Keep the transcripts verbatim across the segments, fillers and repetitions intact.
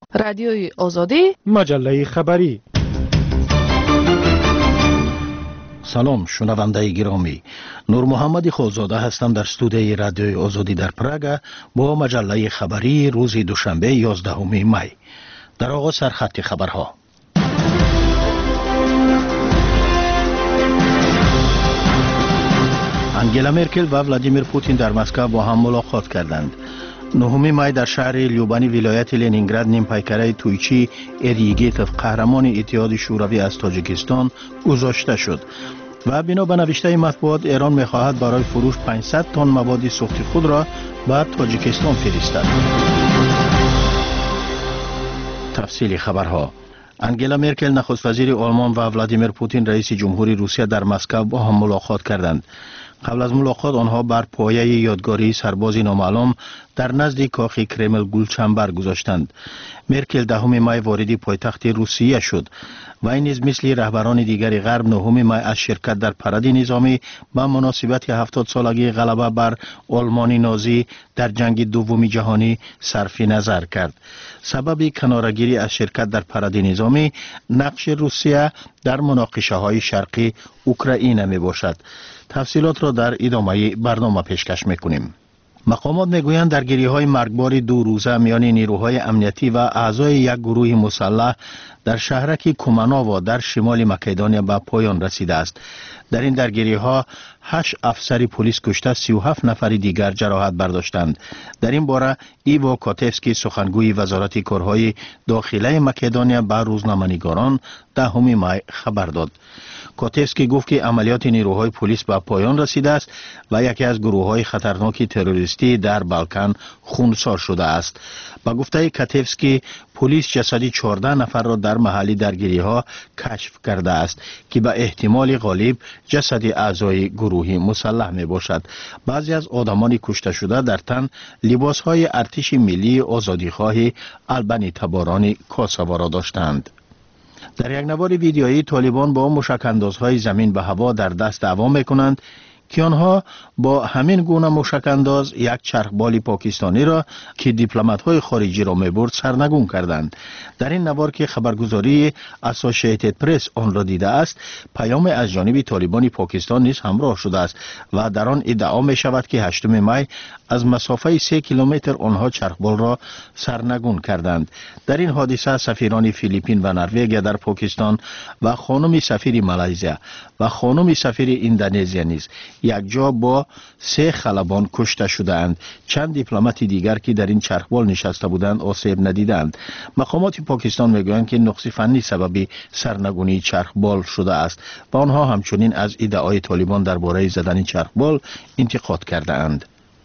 رادیوی آزادی، مجله خبری. سلام شنونده گرامی، نور محمد خالزاده هستم در استودیوی رادیوی آزادی در پراگ با مجله خبری روز دوشنبه یازدهم می. در آغاز سرخط خبرها. انگلا مرکل و ولادیمیر پوتین در مسکو با هم ملاقات کردند. نهم می در شهر لیوبانی ولایت لنینگراد نیم پیکره تویچی اریگیتوف قهرمان اتحاد شوروی از تاجیکستان گذاشته شد و بنا به نوشته مطبوعات ایران می‌خواهد برای فروش پانصد تن مواد سوخت خود را به تاجیکستان فرستد. تفصیل خبرها. انگلا مرکل نخست وزیر آلمان و ولادیمیر پوتین رئیس جمهوری روسیه در مسکو با هم ملاقات کردند. قبل از ملاقات آنها بر پایه یادگاری سربازی نامعلوم در نزد کاخ کرمل گلچنبر گذاشتند. مرکل دهم می وارد پایتخت روسیه شد و این نیز مثل رهبران دیگر غرب نهم می از شرکت در پرد نظامی به مناسبت هفتاد سالگی غلبه بر آلمان نازی در جنگ دوم جهانی صرف نظر کرد. سبب کناره‌گیری از شرکت در پرد نظامی نقش روسیه در مناقشه های شرقی اوکراین می باشد. تفصیلات را در ادامه برنامه پیشکش میکنیم. مقامات میگویند درگیری های مرگبار دو روزه میان نیروهای امنیتی و اعضای یک گروه مسلح در شهرک کومناوا در شمال مکدونیا به پایان رسیده است. در این درگیری ها هشت افسر پلیس کشته، سی و هفت نفر دیگر جراحت برداشتند. در این باره ایوا کاتفسکی سخنگوی وزارت کارهای داخلی مکدونیا به روزنامه‌نگاران دهم می خبر داد. کاتفسکی گفت که عملیات نیروهای پلیس به پایان رسیده است و یکی از گروه‌های خطرناک تروریستی در بالکان خونسا شده است. با گفته کاتفسکی پلیس جسد چهارده نفر را در محل درگیری‌ها کشف کرده است که به احتمال غالب جسد اعضای گروه مسلح می باشد. بعضی از آدمان کشته شده در تن لباس‌های ارتش ملی آزادیخواه آلبانی تباران کاساوا را داشتند. در یک نوار ویدیویی طالبان با موشک‌اندازهای زمین به هوا در دست دعوا می‌کنند که آنها با همین گونه موشک‌انداز یک چرخبال پاکستانی را که دیپلمات‌های خارجی را می‌برد سرنگون کردند. در این نوار که خبرگزاری اسوسییتد پرس آن را دیده است، پیام از جانب طالبان پاکستان نیز همراه شده است و در آن ادعا می‌شود که هشتم می از مسافه سه کیلومتر آنها چرخبال را سرنگون کردند. در این حادثه سفیران فیلیپین و نروژ در پاکستان و خانم سفیر مالزی و خانم سفیر اندونزی نیز یک جا با سه خلبان کشته شدند. چند دیپلمات دیگر که در این چرخبال نشسته بودند آسیب ندیدند. مقامات پاکستان میگویند که نقص فنی سبب سرنگونی چرخبال شده است و آنها همچنین از ادعای طالبان درباره زدن چرخبال انتقاد کرده اند.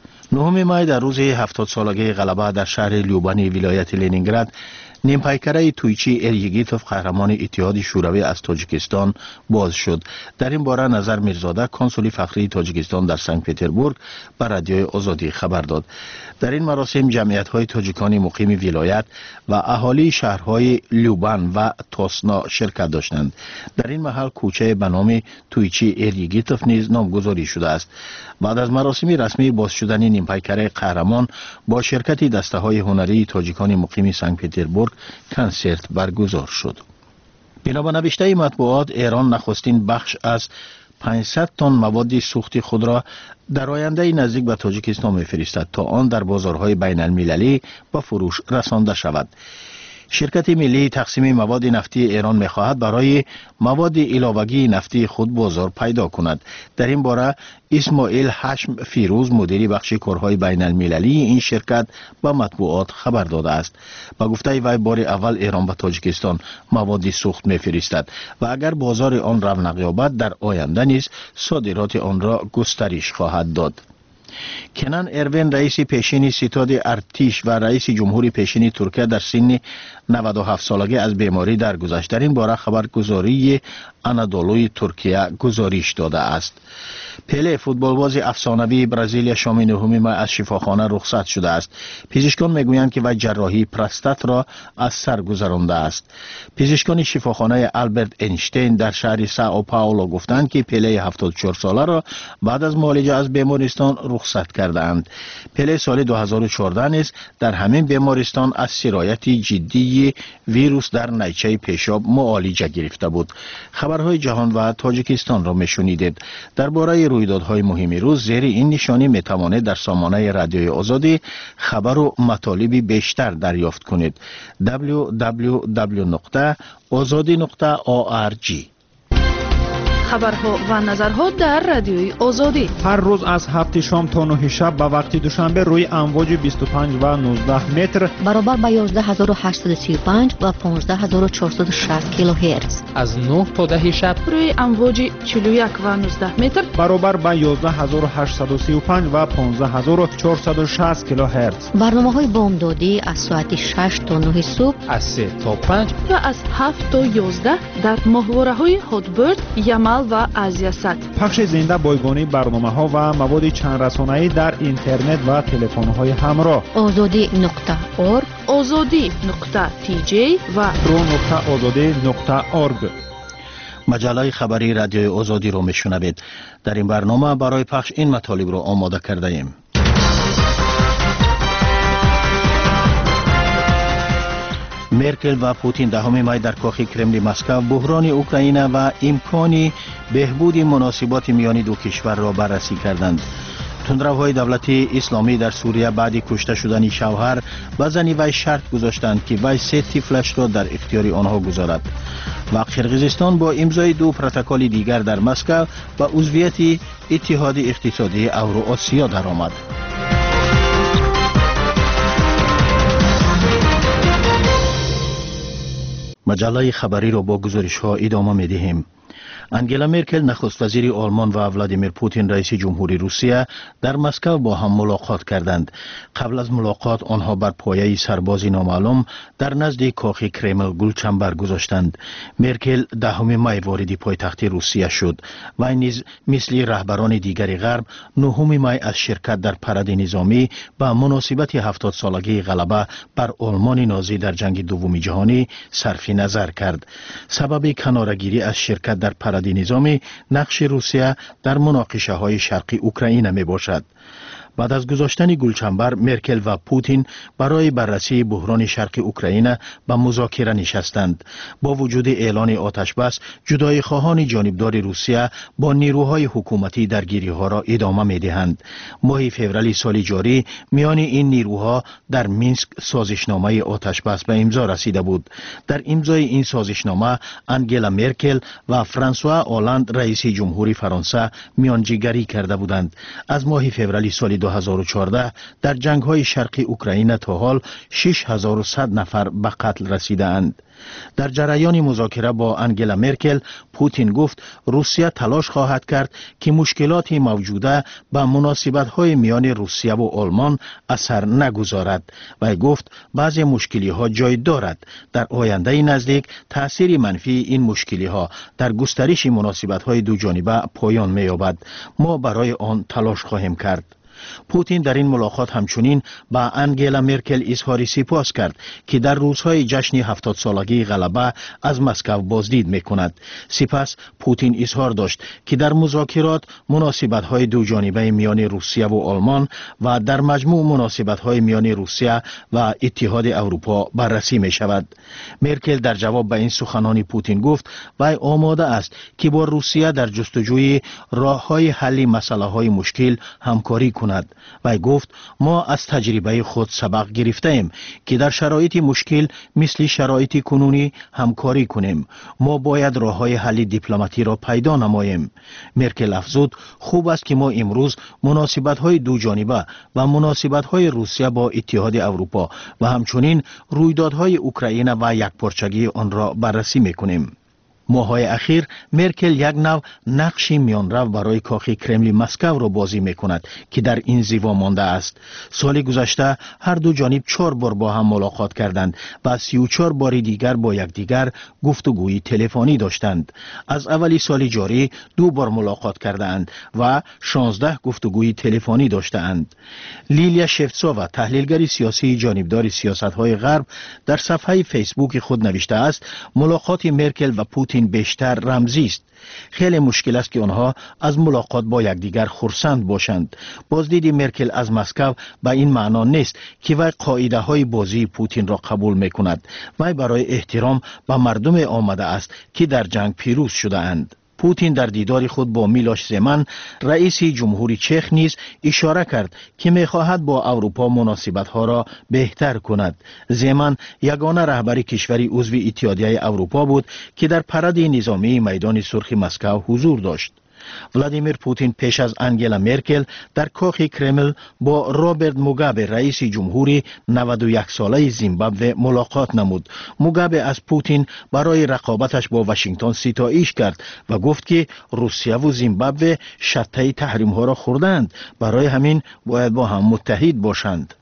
نهم می در روز هفتاد سالگی غلبه در شهر لیوبانی ولایت لنینگراد نیم پیکره تویچی اریگیتوف قهرمان اتحاد شوروی از تاجیکستان باز شد. در این باره نظر میرزاده کنسول فخری تاجیکستان در سنت پتربورگ بر رادیوی آزادی خبر داد. در این مراسم جمعیت‌های تاجیکان مقیم ولایت و اهالی شهرهای لیوبان و توسنا شرکت داشتند. در این محل کوچه به نام تویچی اریگیتوف نیز نامگذاری شده است. بعد از مراسم رسمی باز شدن نیم پیکره قهرمان با شرکت دسته‌های هنری تاجیکان مقیم سنت پتربورگ کنسرت برگزار شد. بنا به نوشته مطبوعات ایران نخستین بخش از پانصد تن مواد سوخت خود را در آینده نزدیک به تاجیکستان می‌فرستد تا آن در بازارهای بین المللی به فروش رسانده شود. شرکت ملی تقسیم مواد نفتی ایران می‌خواهد برای مواد علاوه‌ای نفتی خود بازار پیدا کند. در این باره اسماعیل حشم فیروز مدیر بخش کارهای بین المللی این شرکت به مطبوعات خبر داده است. با گفته وی بار اول ایران به تاجیکستان مواد سوخت می‌فرستد و اگر بازار آن رونق یابد در آینده نیز صادرات آن را گسترش خواهد داد. کنان اروین رئیس پیشین ستاد ارتش و رئیس جمهوری پیشین ترکیه در سن نود و هفت سالگی از بیماری درگذشت. در این باره خبرگزاری آنادولوی ترکیه گزارش داده است. پله فوتبالباز افسانوی برزیل شام نهم می از شفاخانه رخصت شده است. پزشکان میگویند که وی جراحی پروستات را از سر گذرانده است. پزشکان شفاخانه آلبرت اینشتین در شهر سائو پائولو گفتند که پله هفتاد و چهار ساله را بعد از معالجه از بیمارستان رخصت رخصت کرده اند. پله سال دو هزار و چهارده نیز در همین بیمارستان از سرایت جدی ویروس در نیچه پیشاب معالجه گرفته بود. خبرهای جهان و تاجیکستان را میشنیدید. درباره رویدادهای مهم روز زیر این نشانی میتوانید در سامانه رادیوی آزادی خبر و مطالب بیشتر دریافت کنید. دبلیو دبلیو دبلیو نقطه آزادی نقطه او آر جی. خبرها و نظرها در رادیوی آزادی هر روز از هفت شام تا نه شب به وقت دوشنبه روی امواج بیست و پنج و نوزده متر برابر با یازده هزار و هشتصد و سی و پنج و پانزده هزار و چهارصد و شصت کیلوهرتز از نه تا ده شب روی امواج چهل و یک و نوزده متر برابر با یازده هزار و هشتصد و سی و پنج و پانزده هزار و چهارصد و شصت کیلوهرتز. برنامه‌های بامدادی از ساعت شش تا نه صبح، از سه تا پنج و از هفت تا یازده در ماهواره‌های هاتبرد، یمل و آسیا سات. پخش زنده بایگانی برنامه‌ها و مواد چند رسانه‌ای در اینترنت و تلفن‌های همراه. آزادی نقطه اورگ، آزادی نقطه تی جی و رو نقطه آزادی نقطه اورگ. مجله خبری رادیوی آزادی رو میشنوید. در این برنامه برای پخش این مطالب رو آماده کرده ایم. مرکل و پوتین دهم می در کاخ کرملین مسکو بحران اوکراین و امکان بهبود مناسبات میان دو کشور را بررسی کردند. تندروهای دولت اسلامی در سوریه بعد کشته شدن شوهر و زن وی شرط گذاشتند که وی سه طفلش را در اختیار آنها گذارد. و قرقیزستان با امضای دو پروتکل دیگر در مسکو و عضویت اتحاد اقتصادی اوراسیا درآمد. مجله خبری را با گزارش ها ادامه می دهیم. انگلا مرکل نخست وزیر آلمان و ولادیمیر پوتین رئیس جمهوری روسیه در مسکو با هم ملاقات کردند. قبل از ملاقات آنها بر پایه سربازی نامعلوم در نزد کاخ کرمل گلچنبر گذاشتند. مرکل دهم می وارد پایتخت روسیه شد و نیز مثل رهبران دیگر غرب نهم می از شرکت در پرد نظامی با مناسبت هفتاد سالگی غلبه بر آلمان نازی در جنگ دوم جهانی صرف نظر کرد. سبب کناره‌گیری از شرکت در پرد نظامی نقش روسیه در مناقشه های شرقی اوکراین می باشد. بعد از گذاشتن گلچنبر مرکل و پوتین برای بررسی بحران شرق اوکراین به مذاکره نشستند. با وجود اعلان آتش بس، جدای خواهان جانبدار روسیه با نیروهای حکومتی درگیری ها را ادامه می دهند. ماه فوریه سال جاری میان این نیروها در مینسک سازشنامه آتش بس به امضا رسیده بود. در امضای این سازشنامه انگلا مرکل و فرانسوا آلاند رئیس جمهوری فرانسه میانجیگری کرده بودند. از ماه فوریه سال دو هزار و چهارده در جنگ های شرقی اوکراین تا حال شش هزار و صد نفر به قتل رسیده اند. در جریان مذاکره با انگلا مرکل، پوتین گفت روسیه تلاش خواهد کرد که مشکلات موجوده به مناسبت‌های میان روسیه و آلمان اثر نگذارد و گفت بعضی مشکلی‌ها جای دارد. در آینده نزدیک تأثیر منفی این مشکلی‌ها در گسترش مناسبت‌های دو جانبه پایان می‌یابد. ما برای آن تلاش خواهیم کرد. پوتین در این ملاقات همچنین با انگلا مرکل اظهار سپاس کرد که در روزهای جشن هفتاد سالگی غلبه از مسکو بازدید میکند. سپس پوتین اظهار داشت که در مذاکرات مناسبت‌های دو جانبه میان روسیه و آلمان و در مجموع مناسبت‌های میان روسیه و اتحاد اروپا بررسی می شود. مرکل در جواب به این سخنان پوتین گفت وی آماده است که با روسیه در جستجوی راه‌های حل مسائل مشکل همکاری کند. و گفت ما از تجربه خود سبق گرفته ایم که در شرایط مشکل مثل شرایط کنونی همکاری کنیم. ما باید راه‌های حل دیپلماتی را پیدا نماییم. مرکل افزود خوب است که ما امروز مناسبت‌های دو جانبه و مناسبت‌های روسیه با اتحاد اروپا و همچنین رویدادهای اوکراین و یکپارچگی آن را بررسی می‌کنیم. ماهای اخیر مرکل یک نوع نقش میانرو برای کاخ کرملین مسکو را بازی می کند که در این زیوا مانده است. سال گذشته هر دو جانب چهار بار با هم ملاقات کردند و سی و چهار بار دیگر با یکدیگر گفتگوی تلفنی داشتند. از اولی سال جاری دو بار ملاقات کردند و شانزده گفتگوی تلفنی داشتند. لیلیا شفتسووا تحلیلگر سیاسی جانبدار سیاست‌های غرب در صفحه فیسبوک خود نوشته است ملاقات مرکل و پوتین پوتین بیشتر رمزی است. خیلی مشکل است که آنها از ملاقات با یکدیگر خرسند باشند. بازدید مرکل از مسکو به این معنا نیست که وی قاعده های بازی پوتین را قبول می کند. وی برای احترام به مردم آمده است که در جنگ پیروز شده اند. پوتین در دیدار خود با میلوش زمن رئیس جمهوری چخ نیز اشاره کرد که می‌خواهد با اروپا مناسبت‌ها را بهتر کند. زمن یگانه رهبر کشوری عضو اتحادیه اروپا بود که در پرد نظامی میدان سرخ مسکو حضور داشت. ولادیمیر پوتین پیش از انگلا مرکل در کاخ کرمل با رابرت موگابه رئیس جمهوری نود و یک ساله زیمبابوه ملاقات نمود. موگابه از پوتین برای رقابتش با واشنگتن ستایش کرد و گفت که روسیه و زیمبابوه شطه تحریم ها را خوردند، برای همین باید با هم متحد باشند.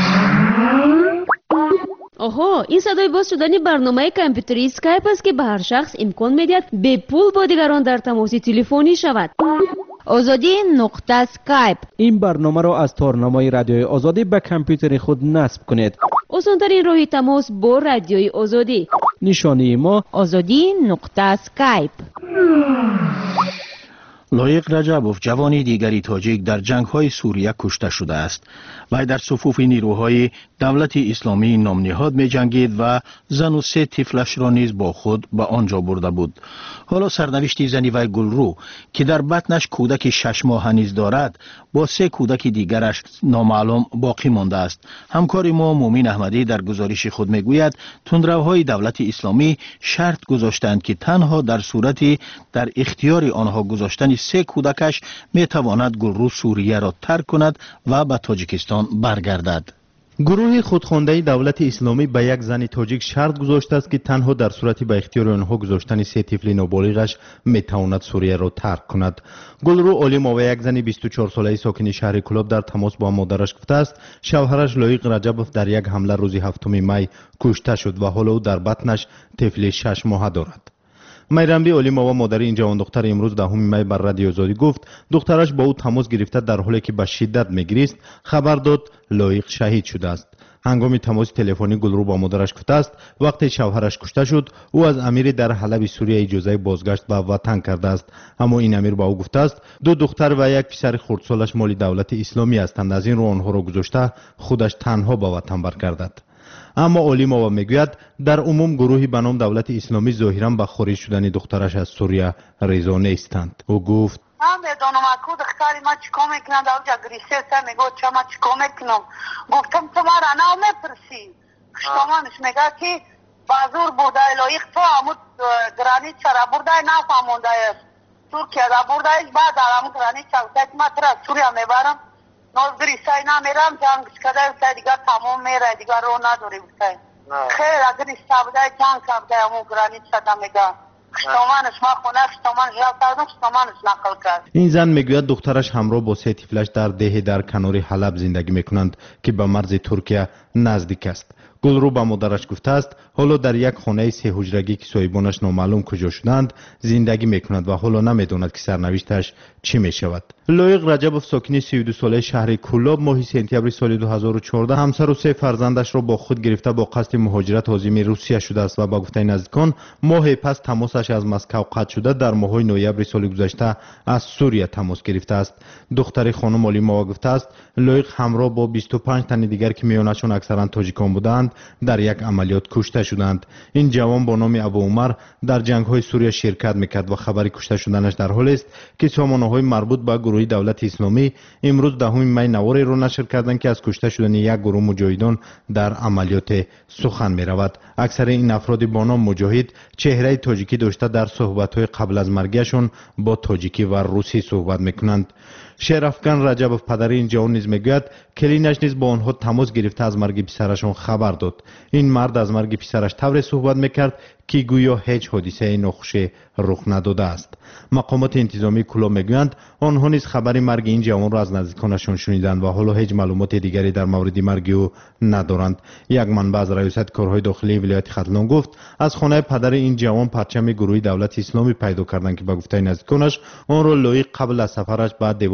آها، این صدای باز شدن برنامه کامپیوتری اسکایپ است که به هر شخص امکان میدهد به پول با دیگران در تماس تلفنی شود. آزادی نقطه اسکایپ. این برنامه را از تارنمای رادیوی آزادی به کامپیوتر خود نصب کنید. آسان‌ترین راه تماس با رادیوی آزادی. نشانی ما آزادی نقطه اسکایپ. لایق رجبوف جوانی دیگری تاجیک در جنگ‌های سوریه کشته شده است. وی در صفوف نیروهای دولت اسلامی نامنهاد می‌جنگید و زن و سه طفلش را نیز با خود به آنجا برده بود. حالا سرنوشت زن وی گلرو که در بطنش کودک شش ماهه نیز دارد با سه کودک دیگرش نامعلوم باقی مانده است. همکار ما مومین احمدی در گزارش خود میگوید تندروهای دولت اسلامی شرط گذاشتند که تنها در صورتی در اختیار آنها گذاشتن سه کودکش میتواند گلرو سوریه را ترک کند و به تاجیکستان برگردد. گروه خودخوانده دولت اسلامی به یک زن تاجیک شرط گذاشته است که تنها در صورتی به اختیار آنها گذاشتن سه طفل نابالغش میتواند سوریه را ترک کند. گلرو علیمووا یک زن بیست و چهار ساله ساکن شهر کلاب در تماس با مادرش گفته است شوهرش لایق رجبوف در یک حمله روز هفتم می کشته شد و حالا در بطنش طفل شش ماهه دارد. میرنبی علیمووا مادر این جوان دختر امروز دهم می بر رادیو آزادی گفت دخترش با او تماس گرفته در حالی که به شدت میگریست خبر داد لایق شهید شده است. هنگام تماس تلفنی گلرو با مادرش گفته است وقتی شوهرش کشته شد او از امیر در حلب سوریه اجازه بازگشت به وطن کرده است، اما این امیر با او گفته است دو دختر و یک پسر خردسالش مال دولت اسلامی هستند، از این رو آنها را گذاشته خودش تنها به وطن برگردد. اما علیمووا میگوید در عموم گروهی به نام دولت اسلامی ظاهرا به خارج شدن دخترش از سوریه رضا نیستند. او گفت من میدونم اکو دختری ما چیکار میکنن در اونجا گریسه میگو چه ما چیکار میکنم. گفتم تو ما را نه میپرسی شمانش میگه که بازور بوده لایق تو همون گرانی چرا برده نفهمونده ترکیه را برده بعد در همون گرانی چرا ما تر از سوریه میبرم نازدری سای نمیرم جنگ کده سای دیگر تمام میره دیگر رو نداری بسای خیر اگر استابده جنگ کرده همون گرانی چرا میگه خشتامانش ما خونه خشتامانش جاب کردم خشتامانش نقل کرد. این زن میگوید دخترش همراه با سه طفلش در ده در کنار حلب زندگی میکنند که به مرز ترکیه نزدیک است. گلرو به مادرش گفته است حالا در یک خانه سه حجرگی که صاحبانش نامعلوم کجا شدند زندگی میکند و حالا نمیداند که سرنوشتش چی میشود. لایق رجبوف ساکن سی و دو ساله شهر کلاب ماه سپتامبر سال دو هزار و چهارده همسر و سه فرزندش را با خود گرفته با قصد مهاجرت عازم روسیه شده است و با گفته نزدیکان ماه پس تماسش از مسکو قطع شده در ماه نوامبر سال گذشته از سوریه تماس گرفته است. دختر خانم علیمووا گفته است لایق همراه با بیست و پنج تن دیگر که میانشان اکثرا تاجیکان بودند در یک عملیات کشته شدند. این جوان با نام ابو عمر در جنگ‌های سوریه شرکت میکرد و خبری کشته شدنش در حالی است که سامانه‌های مربوط به گروه دولت اسلامی امروز دهم می نواری را نشر کردند که از کشته شدن یک گروه مجاهدان در عملیات سخن می‌رود. اکثر این افراد با نام مجاهد چهره تاجیکی داشته در صحبت‌های قبل از مرگشان با تاجیکی و روسی صحبت می‌کنند. شرفگان رجبوف پدر این جوان نیز میگوید کلینش نیز با آنها تماس گرفته از مرگ پسرشان خبر داد. این مرد از مرگ پسرش طوری صحبت میکرد که گویا هیچ حادثه ناخوشی رخ نداده است. مقامات انتظامی کلاب میگویند آنها نیز خبر مرگ این جوان را از نزدیکانشان شنیدند و حالا هیچ معلومات دیگری در مورد مرگ او ندارند. یک منبع از ریاست کارهای داخلی ولایت ختلان گفت از خانه پدر این جوان پرچم گروه دولت اسلامی پیدا کردند که به گفته نزدیکانش آن را لایق قبل از سفرش به دیوار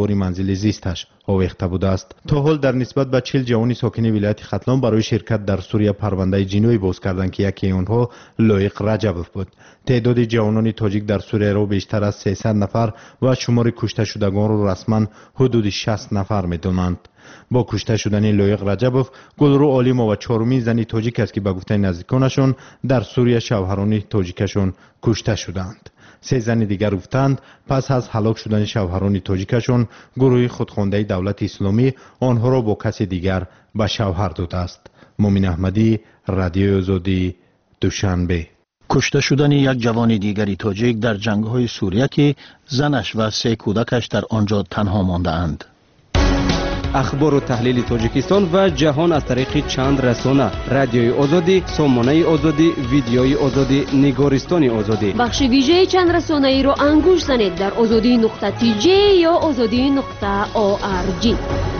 کاری منزل زیستش آویخته بوده است. تا حال در نسبت به چهل جوان ساکن ولایت ختلان برای شرکت در سوریه پرونده جنایی باز کردند که یکی آنها لایق رجبوف بود. تعداد جوانان تاجیک در سوریه را بیشتر از سیصد نفر و شمار کشته شدگان را رسما حدود شصت نفر می‌دانند. با کشته شدن لایق رجبوف، گلرو عالیما و چهارمین زنی تاجیک است که به گفته نزدیکانشان در سوریه شوهران تاجیکشان کشته شدند. سه زن دیگر گفتند پس از هلاک شدن شوهران تاجیکشان گروه خودخوانده دولت اسلامی آنها را با کسی دیگر به شوهر داده است. مومن احمدی، رادیو آزادی، دوشنبه. کشته شدن یک جوان دیگری تاجیک در جنگ‌های سوریه که زنش و سه کودکش در آنجا تنها مانده اند. اخبار و تحلیل تاجیکستان و جهان از طریق چند رسانه: رادیوی آزادی، سامانه آزادی، ویدیوی آزادی، نگارستان آزادی. بخش ویژه چند رسانه ای را انگوش زنید در آزادی نقطه تی جی یا آزادی نقطه او آر جی.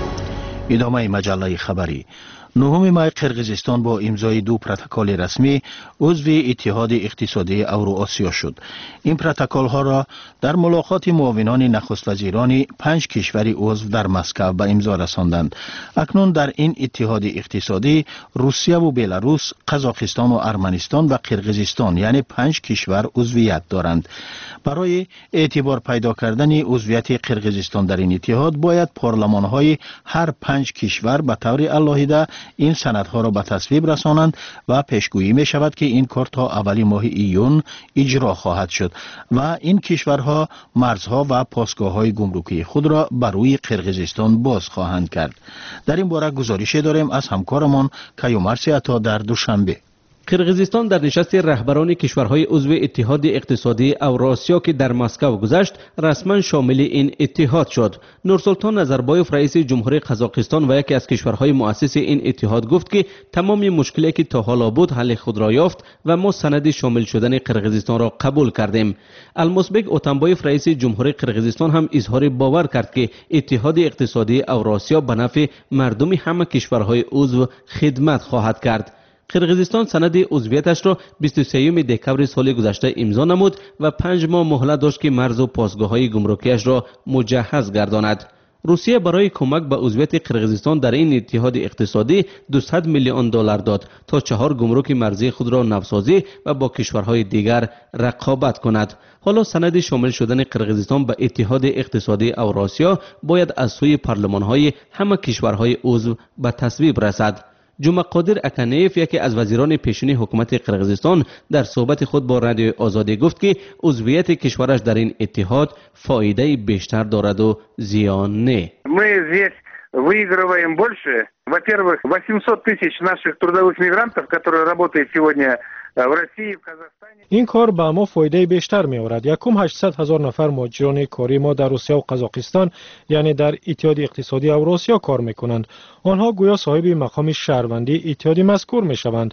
ادامه مجله خبری. نهم مای قرقیزستان با امضای دو پروتکل رسمی عضو اتحاد اقتصادی اوراسیا شد. این پروتکل ها را در ملاقات معاونان نخست وزیران پنج کشور عضو در مسکو به امضا رساندند. اکنون در این اتحاد اقتصادی روسیه و بلاروس، قزاقستان و ارمنستان و قرقیزستان یعنی پنج کشور عضویت دارند. برای اعتبار پیدا کردن عضویت قرقیزستان در این اتحاد باید پارلمان های هر پنج کشور به طور علاهده این سندها را به تصویب رسانند و پیشگویی می شود که این کار تا اولی ماه ایون اجرا خواهد شد و این کشورها مرزها و پاسگاه های گمرکی خود را بر روی قرقیزستان باز خواهند کرد. در این باره گزارش داریم از همکارمان کیومرث عطا در دوشنبه. قرقیزستان در نشست رهبران کشورهای عضو اتحاد اقتصادی اوراسیا که در مسکو گذشت رسما شامل این اتحاد شد. نورسلطان نظربایوف رئیس جمهوری قزاقستان و یکی از کشورهای مؤسس این اتحاد گفت که تمام مشکلاتی که تا حالا بود حل خود را یافت و ما سند شامل شدن قرقیزستان را قبول کردیم. المسبک اوتنبایوف رئیس جمهوری قرقیزستان هم اظهار باور کرد که اتحاد اقتصادی اوراسیا به نفع مردم همه کشورهای عضو خدمت خواهد کرد. قرقیزستان سند عضویتش را بیست و سوم دکبر سال گذشته امضا نمود و پنج ماه مهلت داشت که مرز و پاسگاه‌های گمرکیش را مجهز گرداند. روسیه برای کمک به عضویت قرقیزستان در این اتحاد اقتصادی دویست میلیون دلار داد تا چهار گمرک مرزی خود را نوسازی و با کشورهای دیگر رقابت کند. حالا سند شامل شدن قرقیزستان به اتحاد اقتصادی اوراسیا باید از سوی پارلمان‌های همه کشورهای عضو به تصویب رسد. جمعه قادر اکنیف یکی از وزیران پیشین حکومت قرقیزستان در صحبت خود با رادیو آزادی گفت که عضویت کشورش در این اتحاد فایده بیشتر دارد و زیان نه. ما здесь выигрываем больше. Во-первых, восемьсот тысяч наших трудовых мигрантов, которые работают сегодня в России, в Казахстане. این کار به ما فایده بیشتر می آورد. یکم هشتصد هزار نفر مهاجران کاری ما در روسیه و قزاقستان یعنی در اتحاد اقتصادی اوراسیا کار می کنند. آنها گویا صاحب مقام شهروندی اتحاد مذکور می شوند.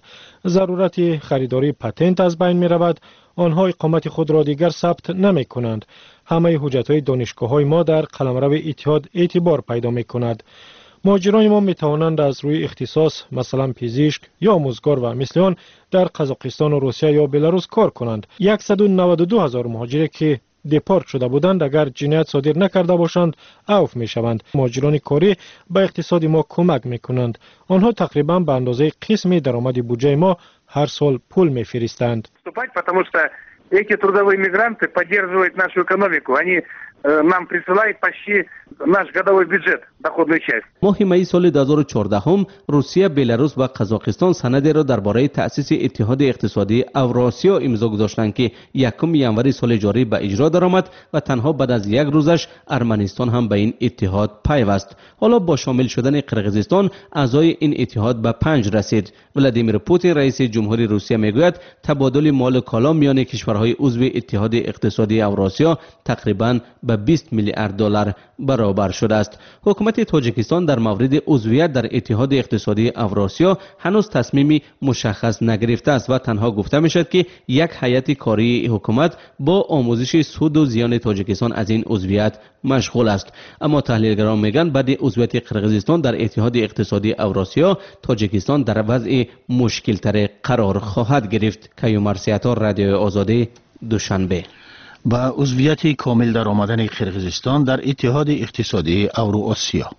ضرورت خریداری پتنت از بین می رود. آنها اقامت خود را دیگر ثبت نمی کنند. همه حجت‌های دانشگاه‌های ما در قلمرو اتحاد اعتبار پیدا می کند. مهاجران ما می توانند از روی اختصاص مثلا پزشک یا آموزگار و مثل آن در قزاقستان و روسیه یا بلاروس کار کنند. صد و نود و دو هزار مهاجری که دپارت شده بودند اگر جنایت صادر نکرده باشند عفو می شوند. مهاجران کاری به اقتصاد ما کمک می کنند. آنها تقریبا به اندازه قسم درآمد بودجه ما هر سال پول می فرستند. Потому что эти трудовые мигранты поддерживают нашу экономику. Они нам присылают почти наш годовой бюджет, доходную часть. ماه می سال دو هزار و چهارده هم روسیه، بلاروس و قزاقستان سند را درباره تأسیس اتحاد اقتصادی اوراسیا امضا گذاشتند که یکم ژانویه سال جاری به اجرا درآمد و تنها بعد از یک روزش ارمنستان هم به این اتحاد پیوست. حالا با شامل شدن قرقیزستان اعضای این اتحاد به پنج رسید. ولادیمیر پوتین رئیس جمهوری روسیه میگوید تبادل مال و کالا میان کشورهای عضو اتحاد اقتصادی اوراسیا تقریباً به بیست میلیارد دلار برابر شده است. حکومت تاجیکستان در مورد عضویت در اتحاد اقتصادی اوراسیا هنوز تصمیمی مشخص نگرفته است و تنها گفته میشد که یک هیئت کاری حکومت با آموزش سود و زیان تاجیکستان از این عضویت مشغول است. اما تحلیلگران میگن بعد عضویت قرقیزستان در اتحاد اقتصادی اوراسیا تاجیکستان در وضع مشکل تر قرار خواهد گرفت. کیومرث عطا، رادیو آزادی، دوشنبه. با عضویت کامل در آمدن قرقیزستان در اتحاد اقتصادی اوراسیا.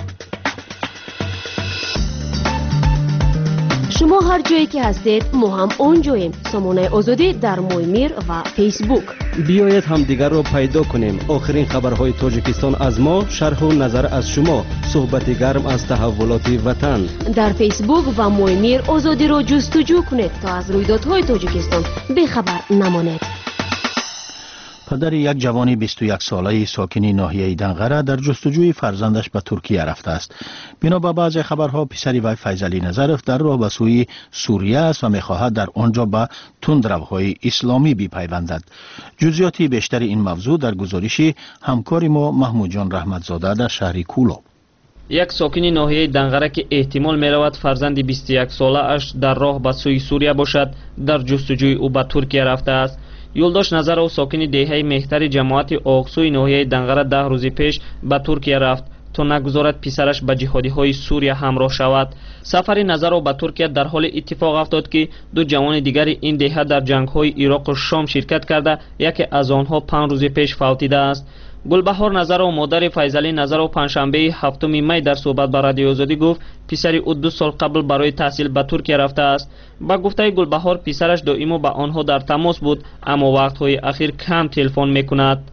شما هر جایی که هستید ما هم اونجاییم. سامانه آزادی در مویمیر و فیسبوک. بیایید هم دیگر را پیدا کنیم. آخرین خبرهای تاجیکستان از ما، شرح و نظر از شما، صحبت گرم از تحولات وطن. در فیسبوک و مویمیر آزادی را جستجو کنید تا از رویدادهای تاجیکستان بخبر نمانید. پدر یک جوان بیست و یک ساله ساکن ناحیه دنغره در جستجوی فرزندش به ترکیه رفته است. بنا به بعضی خبرها پسری وی فیضعلی نظرف در راه به سوی سوریه است و می‌خواهد در آنجا به تندروهای اسلامی بپیوندد. جزئیات بیشتر این موضوع در گزارش همکار ما محمود جان رحمتزاده در شهر کولو. یک ساکن ناحیه دنغره که احتمال می‌رود فرزند بیست و یک ساله اش در راه به سوی سوریه باشد در جستجوی او به ترکیه رفته است. یولداش نظر او ساکن دهه مهتر جماعت آقسوی ناحیه دنغره ده روز پیش به ترکیه رفت تا نگذارد پسرش به جهادی های سوریه همراه شود. سفر نظر او به ترکیه در حال اتفاق افتاد که دو جوان دیگر این دهه در جنگ های عراق و شام شرکت کرده، یکی از آنها پنج روز پیش فوتیده است. گلبهار نظر و مادر فیضعلی نظر و پنجشنبه هفتم می در صحبت با رادیو آزادی گفت پسری او دو سال قبل برای تحصیل به ترکیه رفته است. با گفته گلبهار پسرش دائما با آنها در تماس بود، اما وقت‌های اخیر کم تلفن می‌کند.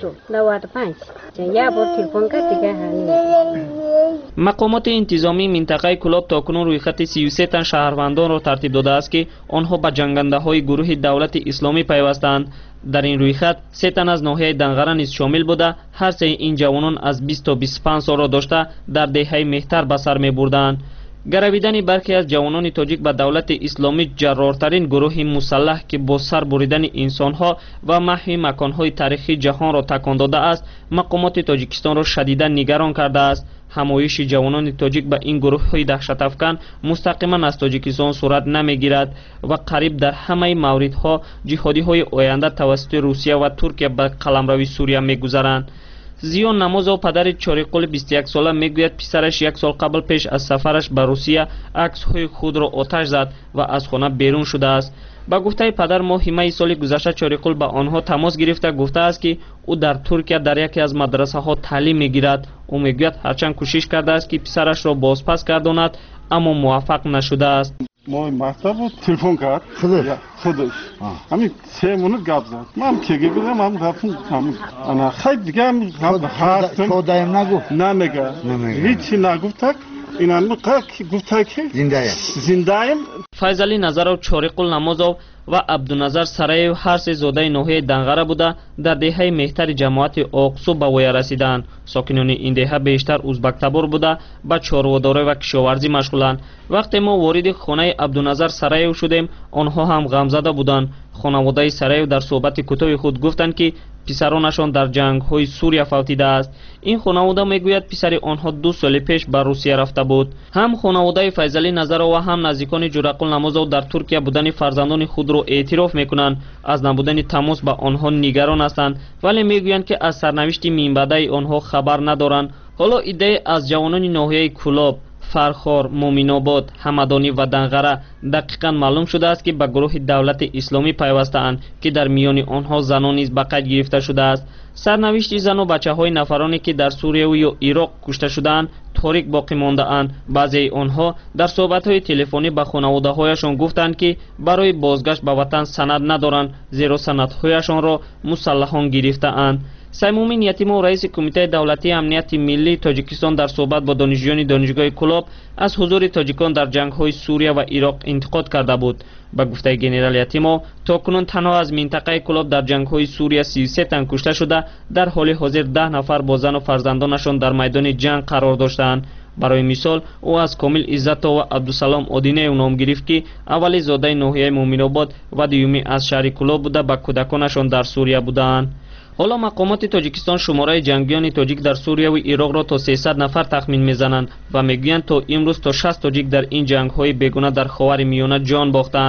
مقامات انتظامی منطقه کلاب تاکنون روی خط سی و سه تن شهروندان را ترتیب داده است که آنها به جنگنده های گروه دولت اسلامی پیوستند. در این روی خط سه تن از ناحیه دنغره نیز شامل بوده. هر سه این جوانان از بیست تا بیست و پنج سال را داشته در دهه مهتر به سر می‌بردند. گرویدن برخی از جوانان تاجیک به دولت اسلامی جرارترین گروه مسلح که با سر بریدن انسانها و محو مکانهای تاریخی جهان را تکان داده است، مقامات تاجیکستان را شدیدا نگران کرده است. همایش جوانان تاجیک به این گروه های دهشت افکن مستقیما از تاجیکستان صورت نمیگیرد و قریب در همه موردها جهادی های آینده توسط روسیه و ترکیه به قلمرو سوریه میگذرند. زیان نمازو پدر چاریقل بیست و یک ساله میگوید پسرش یک سال قبل پیش از سفرش به روسیه عکس های خود را آتش زد و از خانه بیرون شده است. با گفته پدر ما حمایت سال گذشته چاریقل با آنها تماس گرفته گفته است که او در ترکیه در یکی از مدرسه ها تعلیم میگیرد. او میگوید هرچند کوشش کرده است که پسرش را بازپس گرداند اما موفق نشده است. ما مکتب تلفن کرد خودش خودش همین سه مونت گپ زد. من که گفتم هم رفتم انا خیلی دیگه هم هستم خودم نگفت نمیگه هیچی نگفت. این هم گفته که زنده زنده فیضعلی نظر و چاریقل نمازو و عبدالنظر سرایو هر سه زاده ناحیه دنغره بوده در دهه مهتر جماعت آقسو به وی رسیدند. ساکنان این دهه بیشتر ازبک تبار بوده به چارواداری و کشاورزی مشغولند. وقتی ما وارد خانه عبدالنظر سرایو شدیم آنها هم غمزده بودند. خانواده سرایو در صحبت کوتاه خود گفتند که پسرانشان در جنگ های سوریه فوتیده است. این خانواده میگوید پسر آنها دو سال پیش به روسیه رفته بود. هم خانواده فیضعلی نظر و هم نزدیکان جرقل نمازو در ترکیه بودن فرزندان خود را اعتراف میکنند. از نبودن تماس با آنها نگران هستند ولی میگویند که از سرنوشت مینبعده آنها خبر ندارند. حالا ایده از جوانان ناحیه کلاب، فرخار، مومین‌آباد، همدانی و دنغره دقیقاً معلوم شده است که به گروه دولت اسلامی پیوسته‌اند که در میان آنها زنان نیز به قید گرفته شده است. سرنوشت زن و بچه‌های نفرانی که در سوریه و یا عراق کشته شده‌اند تاریک باقی مانده اند. بعضی آنها در صحبت‌های تلفنی با خانواده‌هایشان گفتند که برای بازگشت به وطن سند ندارند زیرا سندهایشان را مسلحان گرفته‌اند. سیمومین یتیمو رئیس کمیته دولتی امنیت ملی تاجیکستان در صحبت با دانشجویان دانشگاه کلاب از حضور تاجیکان در جنگ‌های سوریه و عراق انتقاد کرده بود. با گفته گنرال یتیمو تاکنون تنها از منطقه کلاب در جنگ‌های سوریه سی و سه تن کشته شده، در حال حاضر ده نفر با زن و فرزندانشان در میدان جنگ قرار داشتند. برای مثال او از کامل عزت و عبدالسلام آدینه نام گرفت که اولی زاده ناحیه مومین‌آباد و دومی از شهر کلاب بوده با کودکانشان در سوریه بودند. حالا مقامات تاجیکستان شماره جنگیان تاجیک در سوریه و عراق را تا سیصد نفر تخمین میزنند و میگویند تا امروز تا شصت تاجیک در این جنگ‌های بیگانه در خاور میانه جان باختند.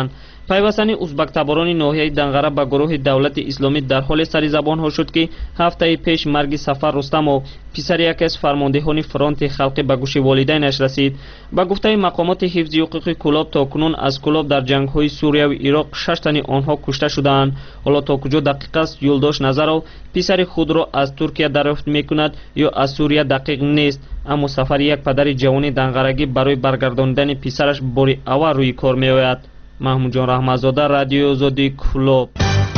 пайвастани узбактаборони ноҳияи данғара ба гурӯҳи давлати исломӣ дар ҳоле сари забонҳо шуд ки ҳафтаи пеш марги Сафар Рустамов, писари яке аз фармондеҳони фронти халқӣ ба гӯши волидайнаш расид. Ба гуфтаи мақомоти ҳифзи ҳуқуқи кӯлоб то кунун аз кӯлоб дар ҷангҳои Сурияву Ироқ шаш тани онҳо кушта шудаанд. ҳоло то куҷо дақиқ аст Юлдош Назаров писари худро аз Туркия дарёфт мекунад ё аз Сурия дақиқ нест, аммо сафари як падари ҷавони данғарагӣ барои баргардонидани писараш бори аввал рӯи кор меояд. маҳмудҷон раҳматзода, радиои озодии Кӯлоб.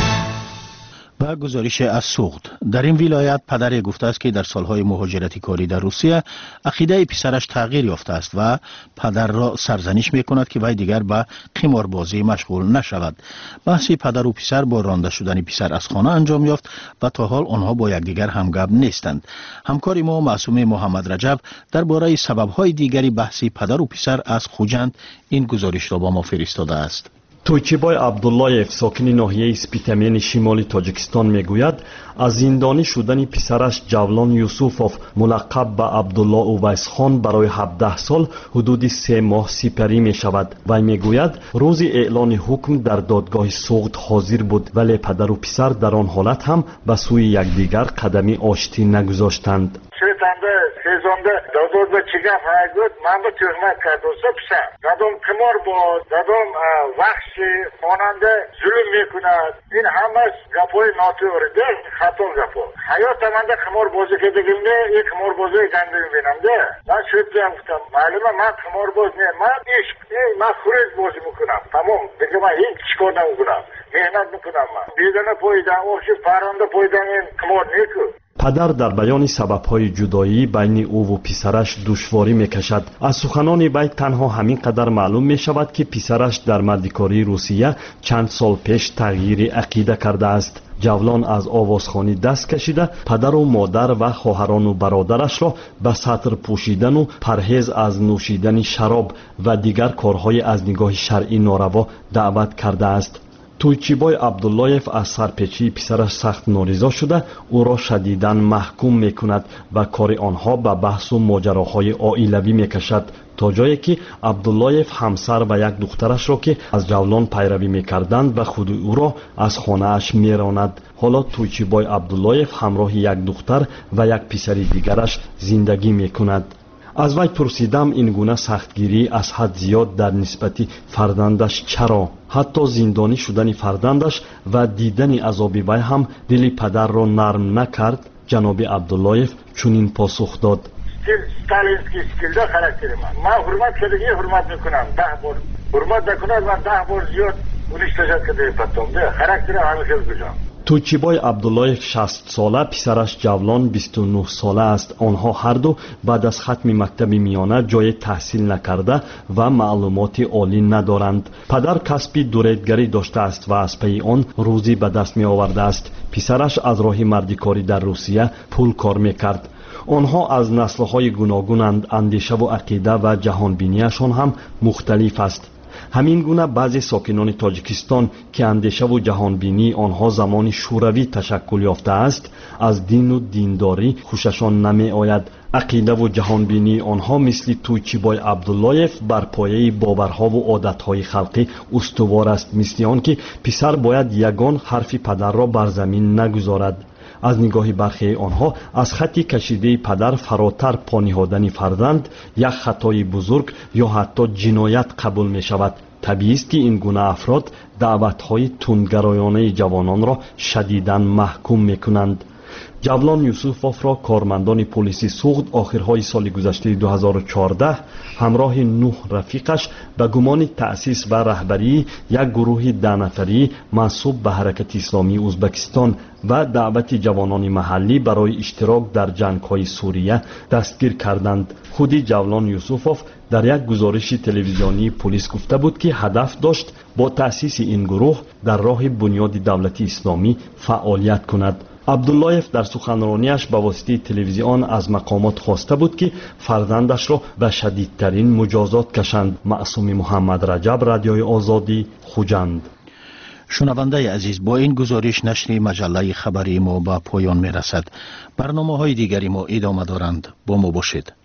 با گزارش از سوخت در این ولایت پدر گفته است که در سالهای مهاجرتی کاری در روسیه عقیده پسرش تغییر یافته است و پدر را سرزنش میکند که وی دیگر به قماربازی مشغول نشود. بحث پدر و پسر با رانده شدن پسر از خانه انجام یافت و تا حال آنها با یکدیگر همگپ نیستند. همکار ما معصوم محمد رجب درباره سبب‌های دیگری بحث پدر و پسر از خوجند این گزارش را با ما فرستاده است. تویچیبای عبداللهیف ساکن ناحیه سپیتامین شمالی تاجیکستان میگوید از زندانی شدن پسرش جولان یوسوفوف ملقب به عبدالله اویسخان برای هفده سال حدود سه ماه سپری می شود. وی میگوید روز اعلان حکم در دادگاه سوخت حاضر بود ولی پدر و پسر در آن حالت هم به سوی یکدیگر قدمی آشتی نگذاشتند. شویتنده سیزانده دادود به چیگه فایگود من به تهمت کرد و سپسم دادم کمار بود دادم وحشی خواننده ظلم میکند این همش گپای ناتوریده خطا گپا حیات من ده کمار بازی که دگیم ده یک کمار بازی گنده میبینم ده من شویتیم گفتم معلومه من کمار باز نه من عشق من خورید بازی میکنم تمام دیگه من هیچ چیکار نمیکنم مهنت میکنم من بیدن پایدن اوشی پرنده پایدن این کمار نیکو. پدر در بیان سبب‌های جدایی بین او و پسرش دشواری می‌کشد. از سخنان وی تنها همین قدر معلوم می‌شود که پسرش در مردکاری روسیه چند سال پیش تغییر عقیده کرده است. جولان از آوازخوانی دست کشیده پدر و مادر و خواهران و برادرش را به سطر پوشیدن و پرهیز از نوشیدن شراب و دیگر کارهای از نگاه شرعی ناروا دعوت کرده است. تویچیبای عبداللهیف از سرپیچی پسرش سخت نارضا شده او را شدیداً محکوم میکند و کار آنها به بحث و ماجراهای عائلوی میکشد تا جایی که عبداللهیف همسر و یک دخترش را که از جولان پیروی میکردند و خود او را از خانه اش میراند. حالا تویچیبای عبداللهیف همراه یک دختر و یک پسر دیگرش زندگی میکند. از وی پرسیدم این گونه سختگیری از حد زیاد در نسبت فرزندش چرا؟ حتی زندانی شدن فرزندش و دیدن عذاب وی هم دل پدر را نرم نکرد. جناب عبداللهیف چنین پاسخ داد: استالینسکی استیلده خراکتر من من حرمت کردگی حرمت میکنم ده بار حرمت نکند من ده بار زیاد اونش تجد کرده پتم ده خراکتر همیشه بجام. تویچیبای عبداللهیف شصت ساله پسرش جولان بیست و نه ساله است. آنها هر دو بعد از ختم مکتب میانه جای تحصیل نکرده و معلومات عالی ندارند. پدر کسبی دوریدگری داشته است و از پی آن روزی به دست می آورده است. پسرش از راه مردکاری در روسیه پول کار میکرد. آنها از نسل‌های گوناگونند. اندیشه و عقیده و جهانبینیشان هم مختلف است. همین گونه بعضی ساکنان تاجیکستان که اندیشه و جهانبینی آنها زمان شوروی تشکل یافته است از دین و دینداری خوششان نمی آید. عقیده و جهانبینی آنها مثل تویچیبای عبداللهیف بر پایه باورها و عادتهای خلقی استوار است، مثل آن که پسر باید یگان حرف پدر را بر زمین نگذارد. از نگاه برخی آنها از خطی کشیده پدر فراتر پا نهادن فرزند یک خطای بزرگ یا حتی جنایت قبول می شود. طبیعی است که این گونه افراد دعوت‌های تندگرایانه جوانان را شدیداً محکوم می کنند. جولان یوسوفوف را کارمندان پلیسی سوخت آخرهای سال گذشته دو هزار و چهارده همراه نه رفیقش به گمان تأسیس و رهبری یک گروه ده نفری منسوب به حرکت اسلامی ازبکستان و دعوت جوانان محلی برای اشتراک در جنگ‌های سوریه دستگیر کردند. خودی جولان یوسوفوف در یک گزارش تلویزیونی پلیس گفته بود که هدف داشت با تأسیس این گروه در راه بنیاد دولت اسلامی فعالیت کند. عبداللهیف در سخنرانیش به واسطه تلویزیون از مقامات خواسته بود که فرزندش را به شدیدترین مجازات کشند. معصوم محمد رجب، رادیوی آزادی، خوجند. شنونده عزیز، با این گزارش نشر مجله خبری ما به پایان می رسد. برنامه های دیگری ما ادامه دارند. با ما باشید.